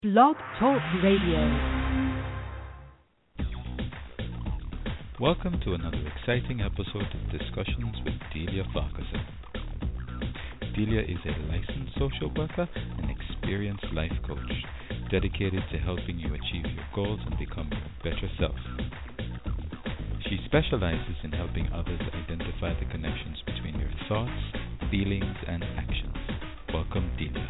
Blog Talk Radio. Welcome to another exciting episode of Discussions with Delia Farquharson. Delia is a licensed social worker and experienced life coach, dedicated to helping you achieve your goals and become your better self. She specializes in helping others identify the connections between your thoughts, feelings, and actions. Welcome, Delia.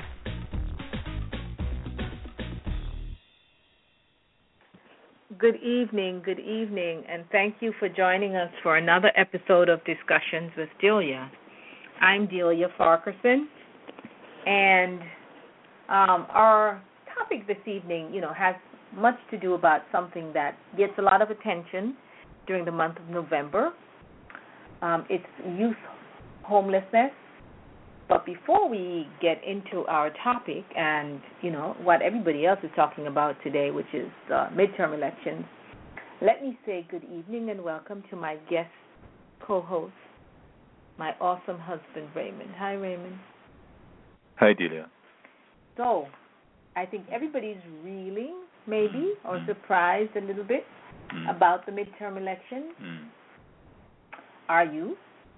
Good evening, and thank you for joining us for another episode of Discussions with Delia. I'm Delia Farquharson, and our topic this evening, has much to do about something that gets a lot of attention during the month of November. It's youth homelessness. But before we get into our topic and, what everybody else is talking about today, which is midterm elections, let me say good evening and welcome to my guest co-host, my awesome husband, Raymond. Hi, Raymond. Hi, Delia. So, I think everybody's reeling, maybe, or surprised a little bit about the midterm elections. Are you?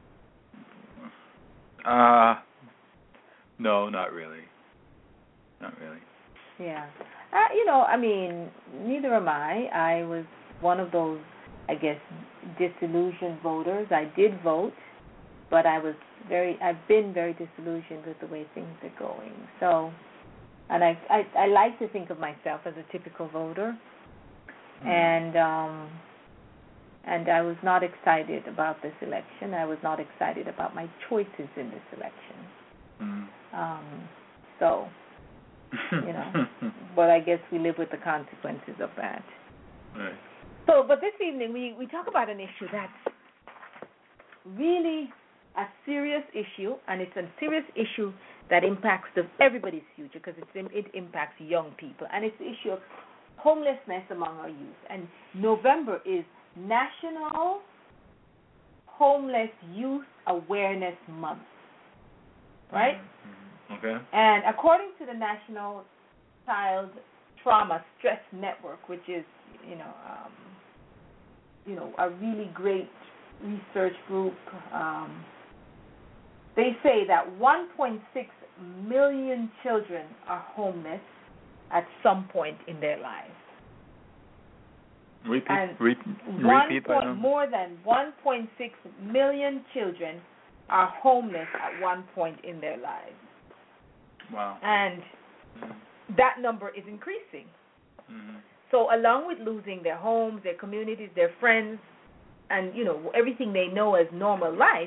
No, not really. Yeah. Neither am I. I was one of those, disillusioned voters. I did vote, but I've been very disillusioned with the way things are going. So, and I like to think of myself as a typical voter, and I was not excited about this election. I was not excited about my choices in this election. But I guess we live with the consequences of that. Right. So, but this evening we talk about an issue that's really a serious issue, and it's a serious issue that impacts everybody's future because it impacts young people, and it's the issue of homelessness among our youth. And November is National Homeless Youth Awareness Month. Right? Okay. And according to the National Child Trauma Stress Network, which is, a really great research group, they say that 1.6 million children are homeless at some point in their lives. Repeat that. More than 1.6 million children are homeless at one point in their lives. Wow. And that number is increasing. So along with losing their homes, their communities, their friends, and, everything they know as normal life,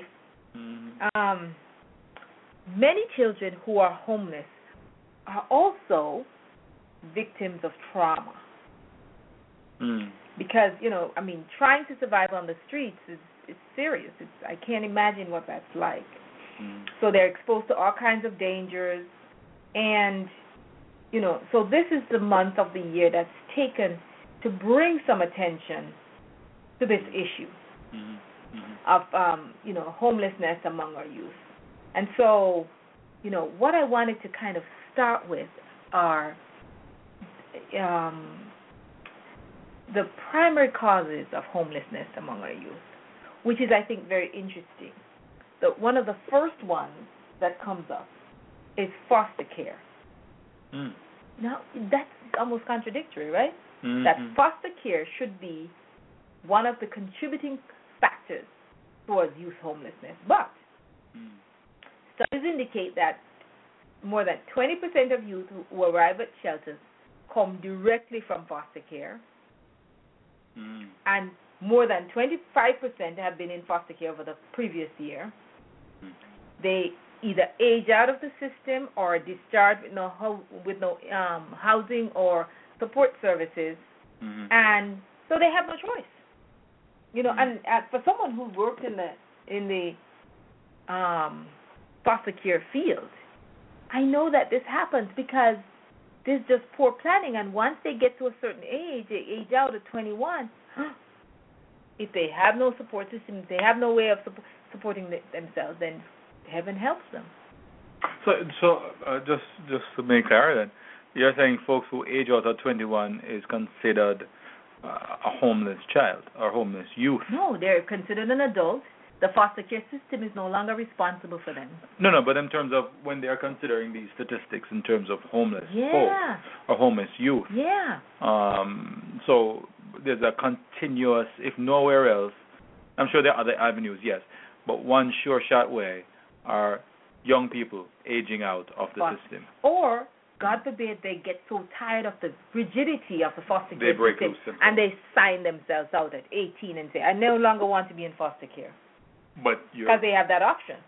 many children who are homeless are also victims of trauma. Because, trying to survive on the streets is serious. I can't imagine what that's like. So they're exposed to all kinds of dangers. And, so this is the month of the year that's taken to bring some attention to this issue of, homelessness among our youth. And so, what I wanted to kind of start with are the primary causes of homelessness among our youth, which is, I think, very interesting. One of the first ones that comes up is foster care. Now, that's almost contradictory, right? That foster care should be one of the contributing factors towards youth homelessness. But studies indicate that more than 20% of youth who arrive at shelters come directly from foster care, and more than 25% have been in foster care over the previous year. They either age out of the system or discharged with no housing or support services, and so they have no choice. And for someone who worked in the foster care field, I know that this happens because there's just poor planning, and once they get to a certain age, they age out at 21. If they have no support system, if they have no way of supporting themselves, then heaven helps them. So just to make clear, then You're saying folks who age out of 21 is considered a homeless child or homeless youth? No, they're considered an adult. The foster care system is no longer responsible for them. No, but in terms of when they're considering these statistics in terms of homeless folks or homeless youth. Yeah. So there's a continuous, if nowhere else, I'm sure there are other avenues, yes, but one sure shot way are young people aging out of the system. Or, God forbid, they get so tired of the rigidity of the foster care system and they sign themselves out at 18 and say, I no longer want to be in foster care. Because they have that option.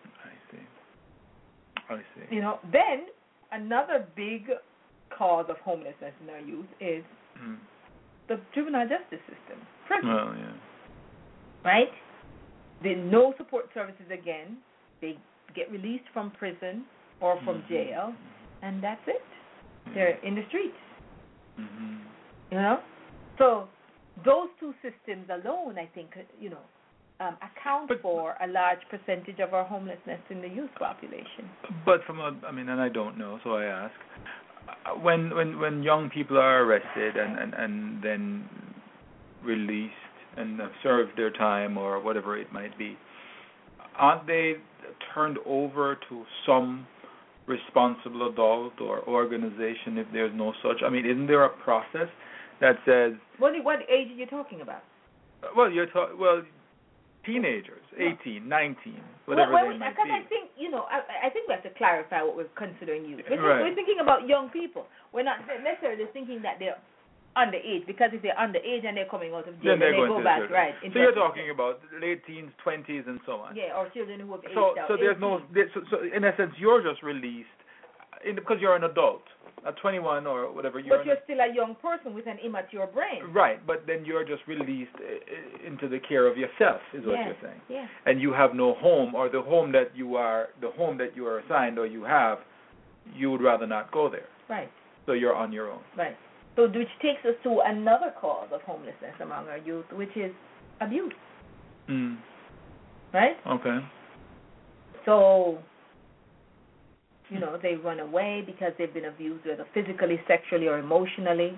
I see. You know, then another big cause of homelessness in our youth is the juvenile justice system, prison. Well, yeah. Right? There's no support services again. They get released from prison or from jail, and that's it. They're in the streets. You know? So those two systems alone, I think, you know, account for a large percentage of our homelessness in the youth population. But and I don't know, so I ask. When young people are arrested and then released and have served their time or whatever it might be, aren't they turned over to some responsible adult or organization if there's no such? I mean, isn't there a process that says... What age are you talking about? Well, teenagers, 18, 19, whatever they might be. Because I think, you know, I think we have to clarify what we're considering youth. We're thinking about young people. We're not necessarily thinking that they're underage, because if they're underage and they're coming out of jail, then they go back, right. So you're talking about late teens, 20s, and so on. Yeah, or children who have aged out. So there's so in essence, you're just released because you're an adult. At 21 or whatever, but you're still a young person with an immature brain. Right, but then you're just released into the care of yourself, is what you're saying. Yeah. And you have no home, or the home that you are assigned, or you would rather not go there. Right. So you're on your own. Right. So which takes us to another cause of homelessness among our youth, which is abuse. Right? Okay. So, you know, they run away because they've been abused, whether physically, sexually, or emotionally.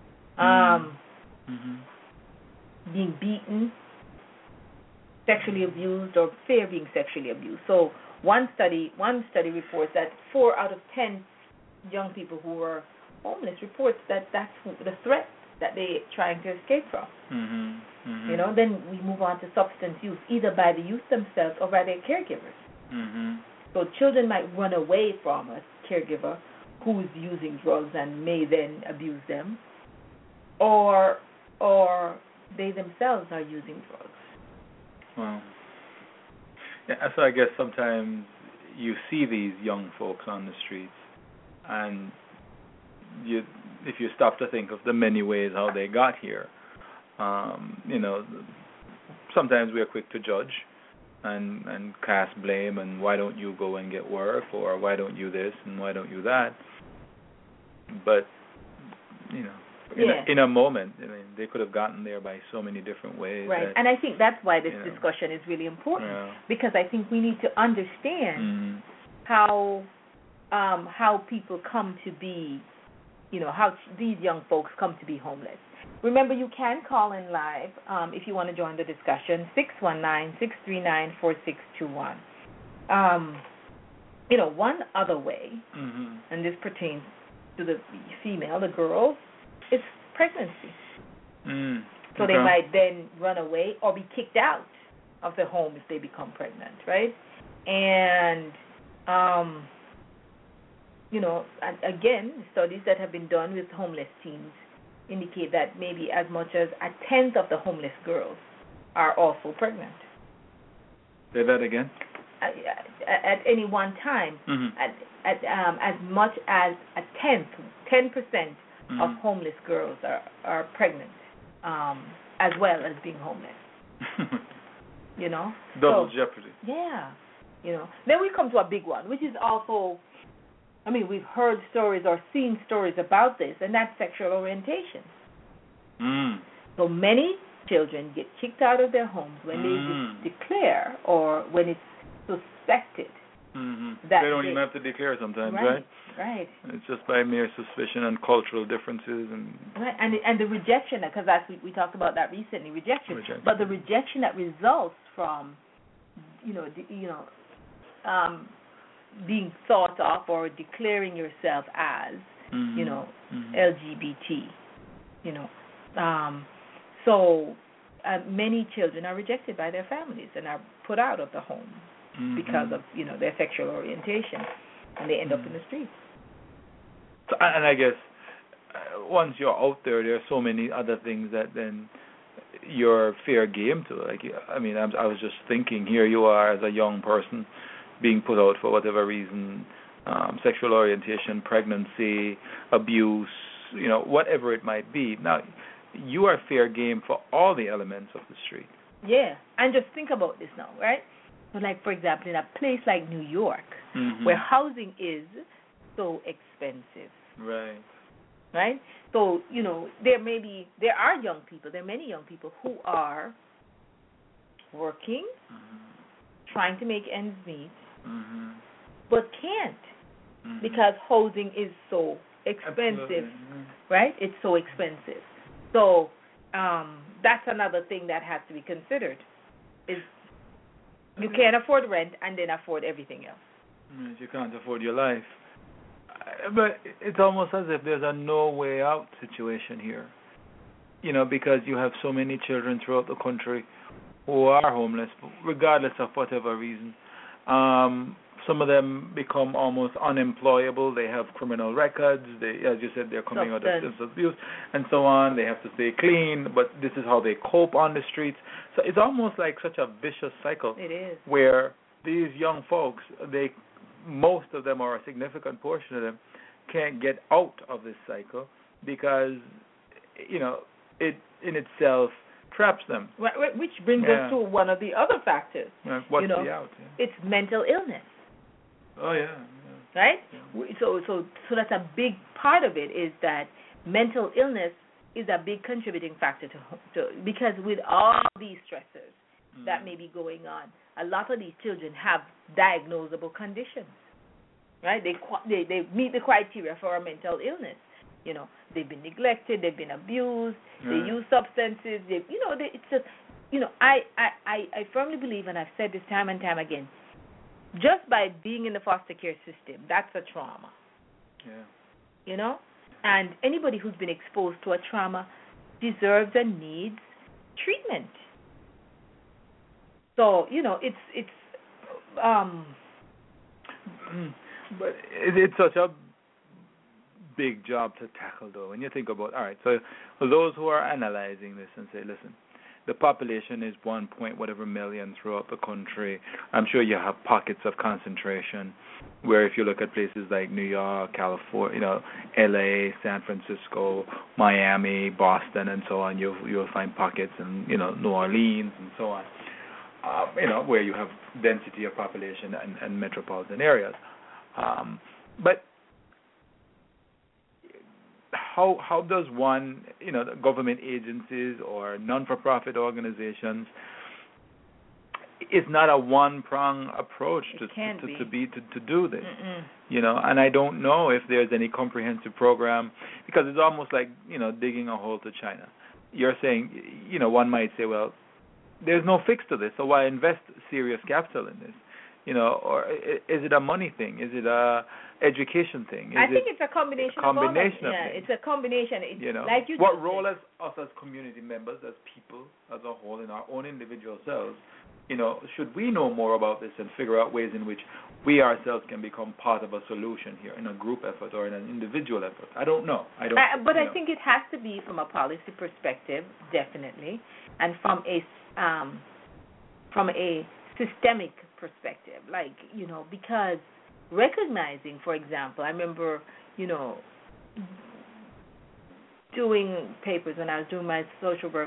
Being beaten, sexually abused, or fear being sexually abused. So one study reports that 4 out of 10 young people who were homeless reports that that's the threat that they're trying to escape from. You know, then we move on to substance use, either by the youth themselves or by their caregivers. So children might run away from a caregiver who's using drugs and may then abuse them, or they themselves are using drugs. Wow. Yeah, so I guess sometimes you see these young folks on the streets, and if you stop to think of the many ways how they got here, you know, sometimes we are quick to judge and cast blame, and why don't you go and get work, or why don't you this and why don't you that? But you know, in a moment, I mean, they could have gotten there by so many different ways. Right, and I think that's why this discussion is really important, because I think we need to understand how people come to be, you know, how these young folks come to be homeless. Remember, you can call in live if you want to join the discussion, 619-639-4621. You know, one other way, and this pertains to the female, the girls, is pregnancy. So they might then run away or be kicked out of the home if they become pregnant, right? And, you know, again, studies that have been done with homeless teens indicate that maybe as much as 1/10 of the homeless girls are also pregnant. Say that again? At any one time, as much as 10% of homeless girls are pregnant, as well as being homeless. You know? Double jeopardy. Yeah. You know. Then we come to a big one, which is also, I mean, we've heard stories or seen stories about this, and that's sexual orientation. So many children get kicked out of their homes when they declare, or when it's suspected That they don't even have to declare sometimes, right? Right. It's just by mere suspicion and cultural differences and right, and the rejection, because we talked about that recently, rejection. But the rejection that results from, being thought of or declaring yourself as, LGBT, so many children are rejected by their families and are put out of the home because of, their sexual orientation, and they end up in the streets. So, and I guess once you're out there are so many other things that then you're fair game to. Like, I mean, I was just thinking, here you are as a young person being put out for whatever reason, sexual orientation, pregnancy, abuse, whatever it might be. Now, you are fair game for all the elements of the street. Yeah, and just think about this now, right? So, like, for example, in a place like New York, where housing is so expensive. Right. Right? So, there are young people, there are many young people who are working, trying to make ends meet, but can't because housing is so expensive. Right? It's so expensive. So, that's another thing that has to be considered, is you can't afford rent and then afford everything else. You can't afford your life. But it's almost as if there's a no way out situation here, because you have so many children throughout the country who are homeless, regardless of whatever reason. Some of them become almost unemployable. They have criminal records. As you said, they're coming out of substance abuse and so on. They have to stay clean, but this is how they cope on the streets. So it's almost like such a vicious cycle. It is. Where these young folks, most of them, or a significant portion of them, can't get out of this cycle because, it in itself traps them. Which brings us to one of the other factors. What's the out? It's mental illness. Oh, yeah. Right? Yeah. So that's a big part of it, is that mental illness is a big contributing factor to because with all these stressors that may be going on, a lot of these children have diagnosable conditions. Right? They meet the criteria for a mental illness. They've been neglected, they've been abused, they use substances. It's just, I firmly believe, and I've said this time and time again, just by being in the foster care system, that's a trauma. Yeah. And anybody who's been exposed to a trauma deserves and needs treatment. So, it's but it's such a big job to tackle, though. When you think about, all right, so those who are analyzing this and say, listen, the population is 1 point whatever million throughout the country. I'm sure you have pockets of concentration where if you look at places like New York, California, LA, San Francisco, Miami, Boston, and so on, you'll find pockets in, New Orleans and so on, where you have density of population and metropolitan areas. But how does one, the government agencies or non-for-profit organizations, it's not a one-prong approach to do this, and I don't know if there's any comprehensive program, because it's almost like, digging a hole to China. You're saying, one might say, well, there's no fix to this, so why invest serious capital in this? Or is it a money thing? Is it a education thing? I think it's a combination of all of it. Yeah, it's a combination. Like you what role as us as community members, as people, as a whole, in our own individual selves, should we know more about this and figure out ways in which we ourselves can become part of a solution here, in a group effort or in an individual effort? I don't know. I think it has to be from a policy perspective, definitely, and from a systemic perspective, because recognizing, for example, I remember, doing papers when I was doing my social work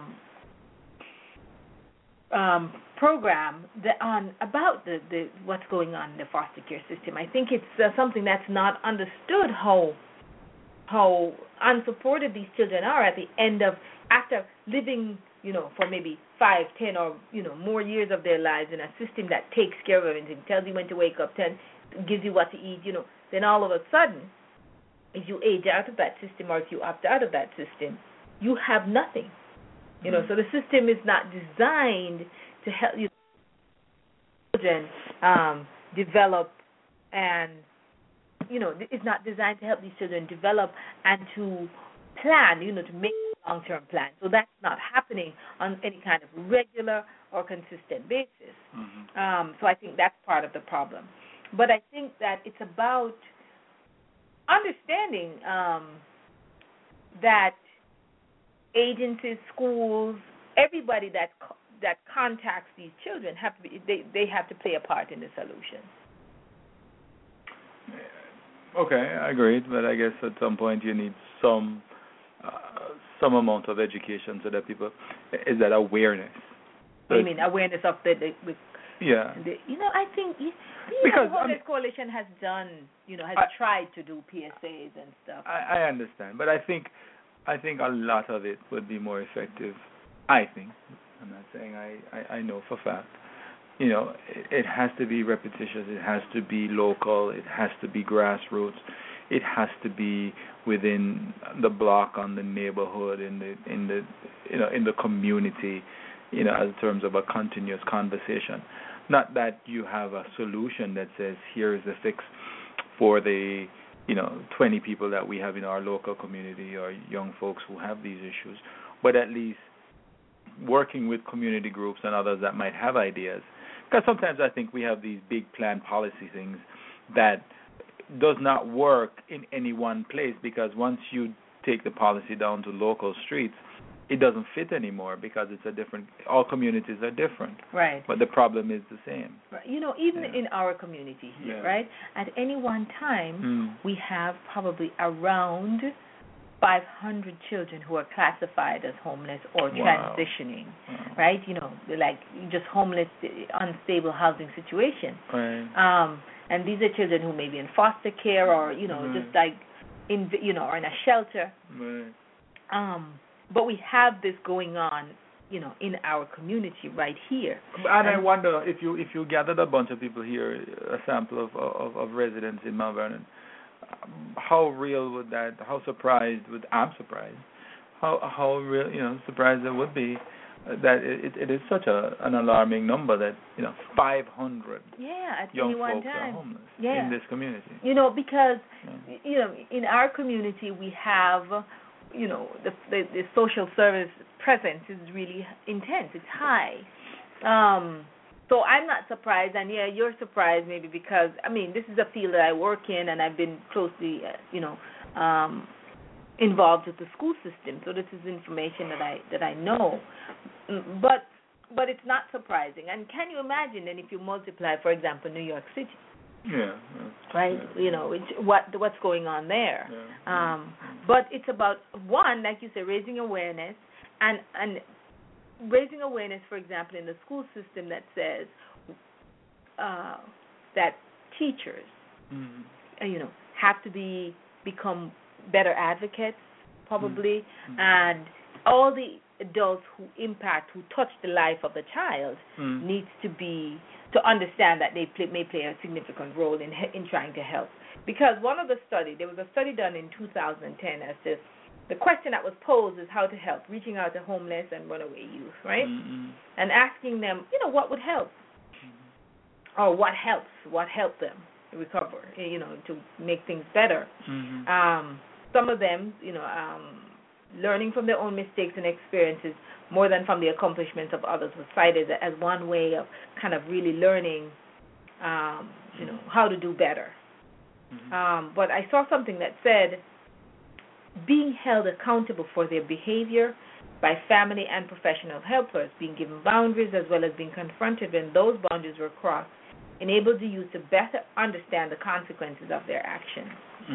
program about the what's going on in the foster care system. I think it's something that's not understood, how unsupported these children are at the end of, after living, for maybe 5, 10, or more years of their lives in a system that takes care of everything, tells you when to wake up, gives you what to eat, then all of a sudden, if you age out of that system or if you opt out of that system, you have nothing. So the system is not designed to help you children develop, and it's not designed to help these children develop and to plan, to make a long-term plan. So that's not happening on any kind of regular or consistent basis. So I think that's part of the problem. But I think that it's about understanding that agencies, schools, everybody that contacts these children they have to play a part in the solution. Okay, I agree, but I guess at some point you need some amount of education so that people, is that awareness? I mean awareness of the yeah. I think because the Homeless Coalition has done, has tried to do PSAs and stuff. I understand, but I think a lot of it would be more effective. I think, I'm not saying I know for a fact. It has to be repetitious. It has to be local. It has to be grassroots. It has to be within the block, on the neighborhood, in the community. In terms of a continuous conversation. Not that you have a solution that says here is the fix for the 20 people that we have in our local community or young folks who have these issues, but at least working with community groups and others that might have ideas. Because sometimes I think we have these big planned policy things that does not work in any one place, because once you take the policy down to local streets, it doesn't fit anymore because all communities are different. Right. But the problem is the same. Right. Even in our community here, right, at any one time, we have probably around 500 children who are classified as homeless or transitioning, right? Like just homeless, unstable housing situation. Right. And these are children who may be in foster care or, just like or in a shelter. Right. But we have this going on, in our community right here. And I wonder if you gathered a bunch of people here, a sample of residents in Mount Vernon, how real would that? How surprised I'm surprised. How real, surprised it would be that it is such an alarming number that 500 young folks are homeless in this community. Because in our community we have. The social service presence is really intense. It's high. So I'm not surprised, and you're surprised maybe because, this is a field that I work in, and I've been closely, involved with the school system. So this is information that I know. But it's not surprising. And can you imagine then if you multiply, for example, New York City? Yeah. Right. What's going on there. Yeah. But it's about one, like you say, raising awareness and raising awareness, for example, in the school system that says that teachers, have to become better advocates, probably, and all the adults who touch the life of the child needs to understand that they may play a significant role in trying to help. Because there was a study done in 2010 as to the question that was posed is how to help, reaching out to homeless and runaway youth, right? And asking them, what would help? Or what helped them recover, to make things better. Some of them, learning from their own mistakes and experiences more than from the accomplishments of others was cited as one way of kind of really learning, how to do better. But I saw something that said being held accountable for their behavior by family and professional helpers, being given boundaries as well as being confronted when those boundaries were crossed, enables the youth to better understand the consequences of their actions.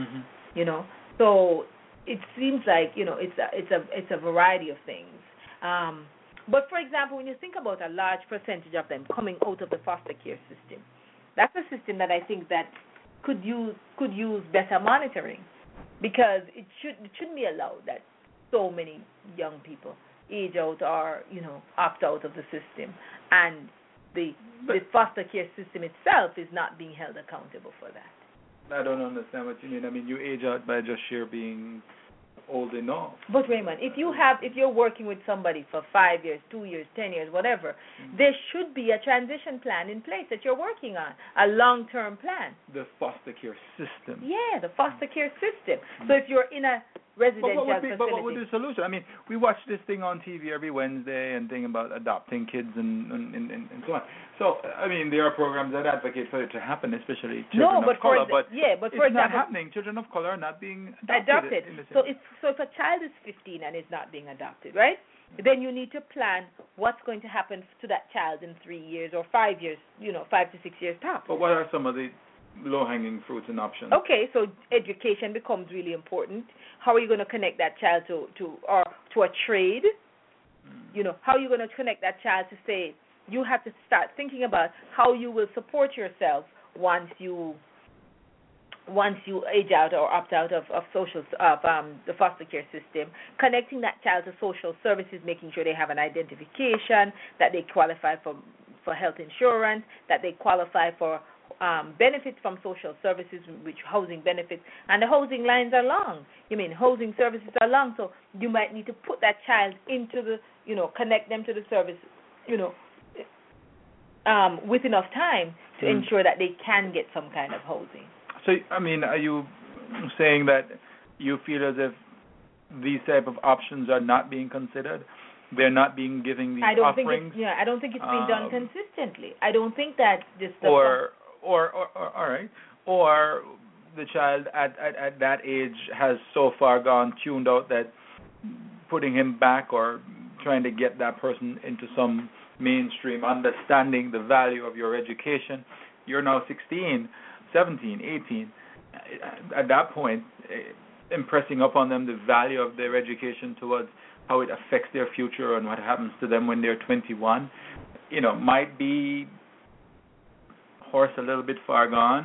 So it seems like it's a variety of things. But for example, when you think about a large percentage of them coming out of the foster care system, that's a system that I think that could use better monitoring, because it shouldn't be allowed that so many young people age out or opt out of the system, and the foster care system itself is not being held accountable for that. I don't understand what you mean. I mean, you age out by just sheer being old enough. But Raymond, if you're working with somebody for 5 years, 2 years, 10 years, whatever, there should be a transition plan in place that you're working on, a long-term plan. The foster care system. Yeah, the foster care system. So if you're in a residential facility. But what would be the solution? I mean, we watch this thing on TV every Wednesday and thing about adopting kids and so on. So, I mean, there are programs that advocate for it to happen, especially children of color. But it's not happening. Children of color are not being adopted. So if a child is 15 and is not being adopted, right? Then you need to plan what's going to happen to that child in 3 years or 5 years, 5 to 6 years tops. But what are some of the low-hanging fruits and options? Okay, so education becomes really important. How are you going to connect that child to a trade? How are you going to connect that child to say, you have to start thinking about how you will support yourself once you age out or opt out of the foster care system, connecting that child to social services, making sure they have an identification, that they qualify for health insurance, that they qualify for benefits from social services, which housing benefits, and the housing lines are long. Housing services are long, so you might need to put that child into the, connect them to the service, with enough time to ensure that they can get some kind of housing. So, I mean, are you saying that you feel as if these type of options are not being considered? They're not being given these offerings? I don't think it's being done consistently. I don't think that just the all right. Or the child at that age has so far gone tuned out that putting him back or trying to get that person into some mainstream understanding the value of your education. You're now 16, 17, 18. At that point, impressing upon them the value of their education towards how it affects their future and what happens to them when they're 21, might be horse a little bit far gone.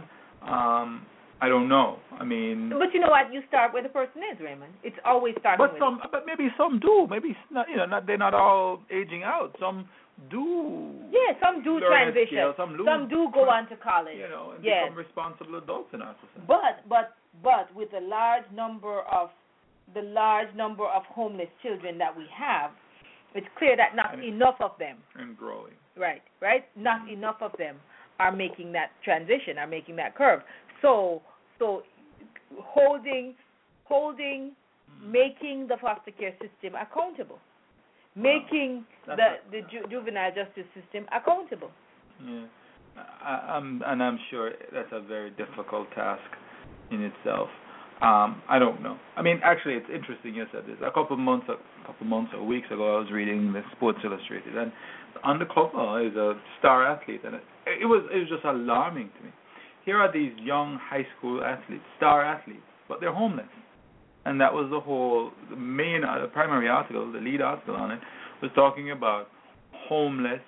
I don't know. I mean, but you know what? You start where the person is, Raymond. It's always starting. But maybe some do. Maybe they're not all aging out. Some do. Yeah, some do transition. Some do go on to college. And become responsible adults in our society. But with the large number of homeless children that we have, it's clear that not enough of them. And growing. Right. Not enough of them are making that transition, are making that curve. So holding, making the foster care system accountable, making the juvenile justice system accountable. Yeah, I'm sure that's a very difficult task in itself. I don't know. I mean, actually, it's interesting you said this. A couple months or weeks ago, I was reading the Sports Illustrated, and on the cover is a star athlete, and it was just alarming to me. Here are these young high school athletes, star athletes, but they're homeless. And that was the primary article, the lead article on it, was talking about homeless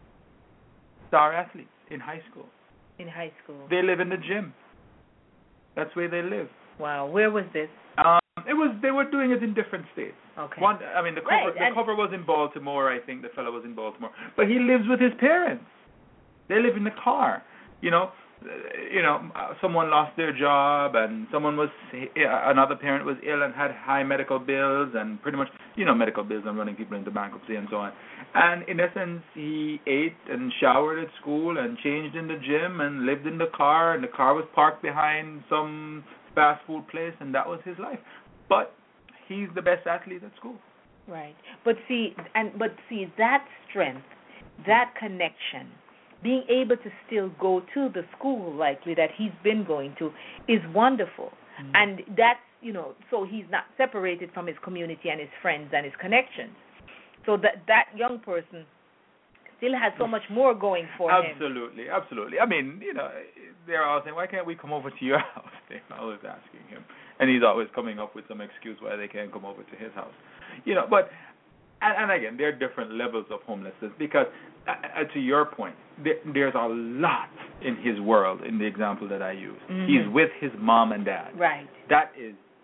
star athletes in high school. In high school. They live in the gym. That's where they live. Wow. Where was this? They were doing it in different states. Okay. The cover was in Baltimore. I think the fellow was in Baltimore. But he lives with his parents. They live in the car. Someone lost their job, and another parent was ill and had high medical bills, and pretty much, medical bills and running people into bankruptcy and so on. And in essence, he ate and showered at school and changed in the gym and lived in the car, and the car was parked behind some fast food place, and that was his life. But he's the best athlete at school. Right. But see, that strength, that connection, being able to still go to the school likely that he's been going to is wonderful. Mm-hmm. And that's, so he's not separated from his community and his friends and his connections. So that young person still has so much more going for him. Absolutely. I mean, they're all saying, why can't we come over to your house? They're always asking him. And he's always coming up with some excuse why they can't come over to his house. But, and again, there are different levels of homelessness because, to your point, there's a lot in his world in the example that I used. Mm-hmm. He's with his mom and dad. Right. That is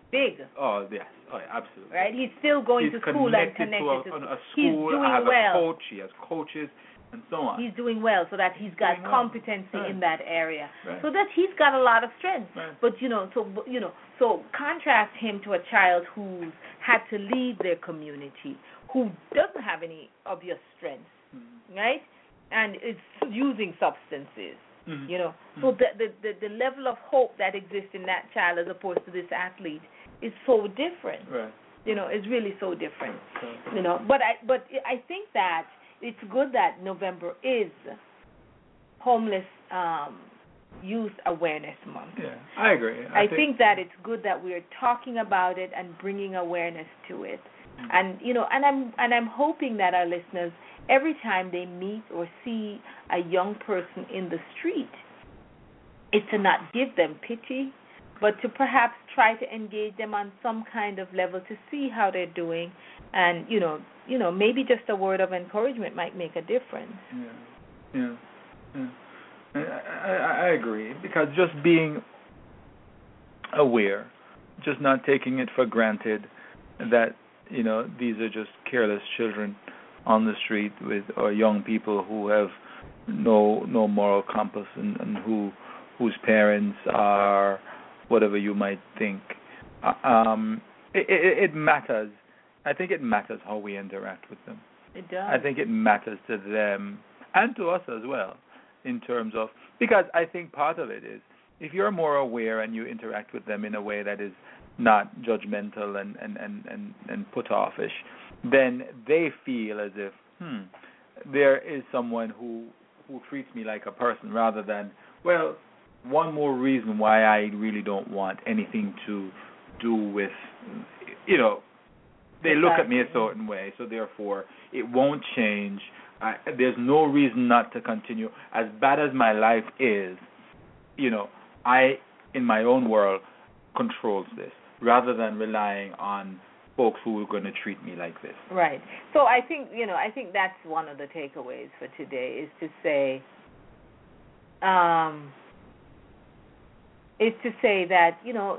big. Oh, yes. Oh, yeah, absolutely. Right? He's still going to school and connected to a school. He's doing has well. A coach. He has coaches and so on. He's doing well, so that he's got competency in that area. Right. So that he's got a lot of strength. Right. But so contrast him to a child who's had to leave their community, who doesn't have any obvious strengths, right? And is using substances. So the level of hope that exists in that child as opposed to this athlete is so different. Right. It's really so different. But I think that it's good that November is Homeless Youth Awareness Month. Yeah, I agree. I think that it's good that we're talking about it and bringing awareness to it. And I'm hoping that our listeners, every time they meet or see a young person in the street, is to not give them pity, but to perhaps try to engage them on some kind of level to see how they're doing, and maybe just a word of encouragement might make a difference. Yeah. I agree, because just being aware, just not taking it for granted that these are just careless children on the street or young people who have no moral compass and whose parents are whatever you might think. It matters. I think it matters how we interact with them. It does. I think it matters to them and to us as well, in terms of, because I think part of it is, if you're more aware and you interact with them in a way that is not judgmental and put-offish, then they feel as if there is someone who treats me like a person, rather than, well, one more reason why I really don't want anything to do with, they look at me a certain way, so therefore it won't change. There's no reason not to continue. As bad as my life is, I, in my own world, controls this, rather than relying on folks who are going to treat me like this. Right. So I think that's one of the takeaways for today, is to say that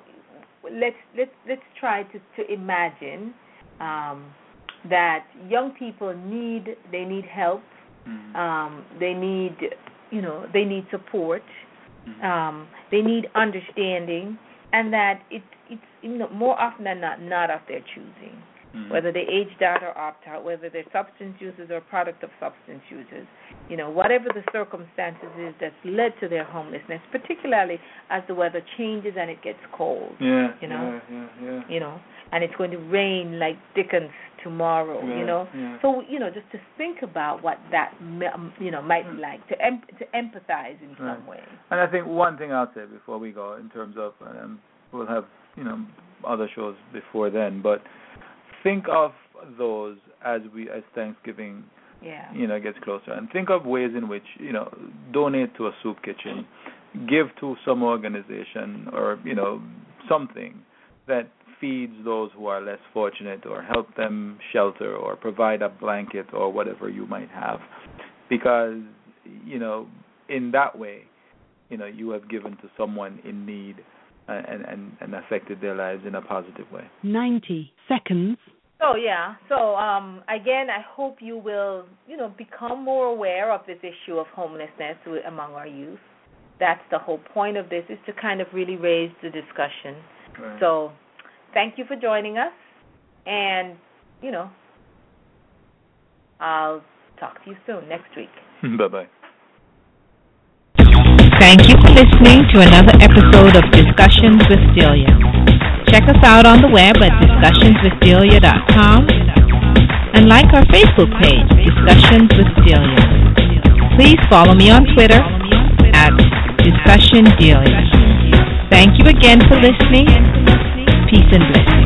let's try to imagine that young people need help, they need support, they need understanding, and that it's more often than not of their choosing. Whether they aged out or opt out, whether they're substance users or product of substance users, whatever the circumstances is that's led to their homelessness, particularly as the weather changes and it gets cold. Yeah. And it's going to rain like Dickens tomorrow. So just to think about what that might be like, to empathize in some way. And I think one thing I'll say before we go, in terms of we'll have other shows before then, but think of those as Thanksgiving gets closer, and think of ways in which donate to a soup kitchen, give to some organization, or something that feeds those who are less fortunate, or help them shelter, or provide a blanket, or whatever you might have, because in that way you have given to someone in need and affected their lives in a positive way. 90 seconds. So again, I hope you will become more aware of this issue of homelessness among our youth. That's the whole point of this, is to kind of really raise the discussion. Right. So thank you for joining us, and I'll talk to you soon next week. Bye-bye. Thank you for listening to another episode of Discussions with Delia. Check us out on the web at discussionswithdelia.com and like our Facebook page, Discussions with Delia. Please follow me on Twitter at DiscussionDelia. Thank you again for listening. Peace and bliss.